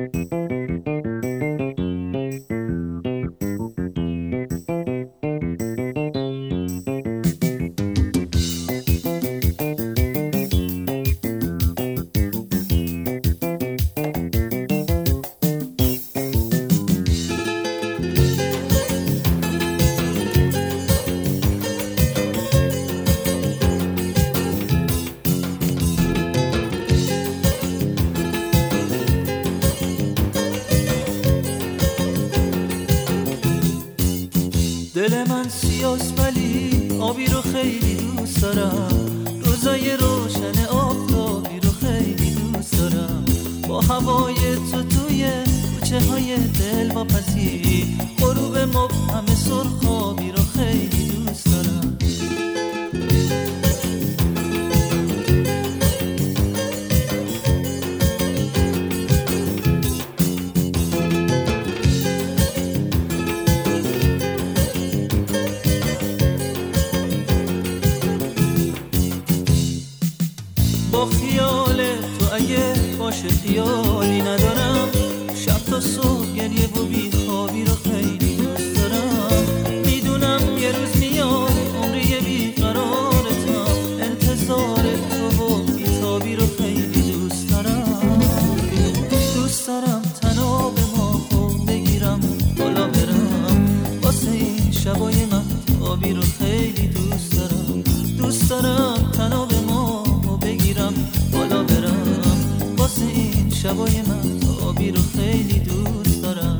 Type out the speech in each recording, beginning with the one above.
دل من سیاست ولی آبی رو خیلی دوست دارم، روزای روشن آفتابی رو خیلی دوست دارم، با هوای تو توی کوچه های دل واپسی، غروب مبهم سرخابی رو خیلی دوست دارم. با خیال تو اگه باشه خیالی ندارم، شب تا صبح گریه و بیخوابی رو خیلی دوست دارم. میدونم یه روز میاد عمری بیقرارتم، انتظار تو و بیتابی رو خیلی دوست دارم. دوست دارم تناب ماهو بگیرم بالا برم، واسه این شبای مهتابی رو خیلی دوست دارم. دوست دارم تناب ماهو بگیرم بالا برم، واسه این شبای مهتابی رو خیلی دوست دارم.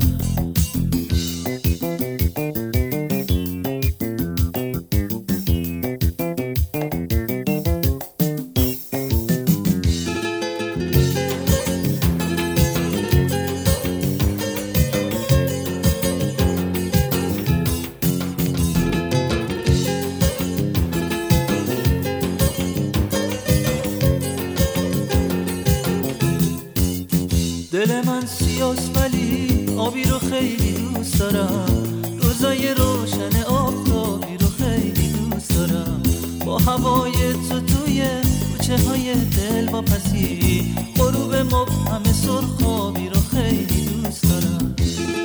دل من سیاست ولی آبی رو خیلی دوست دارم، روزای روشن آفتابی رو خیلی دوست دارم، با هوای تو توی کوچه های دل واپسی، غروب مبهم سرخابی رو خیلی دوست دارم.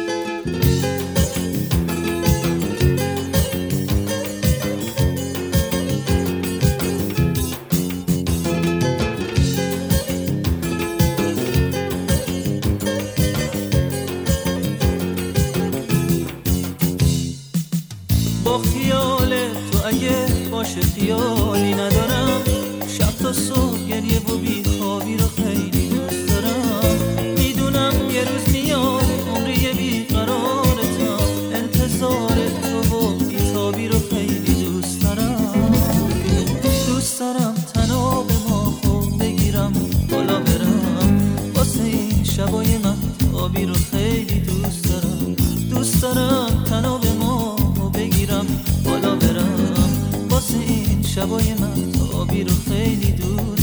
با خیال تو اگه باشه خیالی ندارم، شب تا صبح گریه و بیخوابی رو خیلی دوست دارم. میدونم یه روز میاد عمری بیقرارتم، انتظار تو و بیتابی رو خیلی دوست دارم. دوست دارم تناب ماهو بگیرم بالا برم، واسه این شبای مهتابی رو خیلی دوست دارم. دوست دارم تناب ماهو بگیرم بالا برم، واسه این شبای مهتابی رو خیلی دوست